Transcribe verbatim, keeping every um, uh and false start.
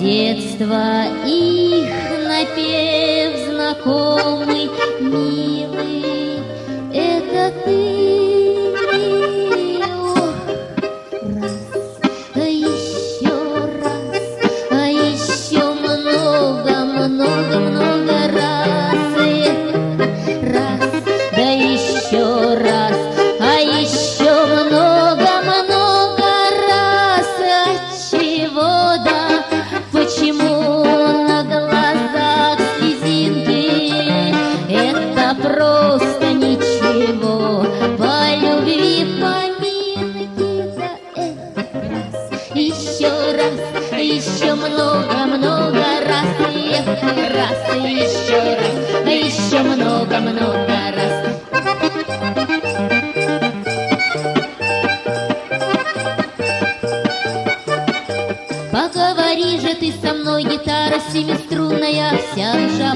детства их напев знакомый, милый, это ты. Ох, раз, а еще раз, а еще много-много-много раз, раз, да еще раз, а еще много-много раз. Отчего, да, почему на глазах слезинки? Это просто ничего, по любви поминки. Да это раз, еще раз, еще много-много раз, раз, еще раз, еще много-много раз. Поговори же ты со мной, гитара семиструнная, вся душа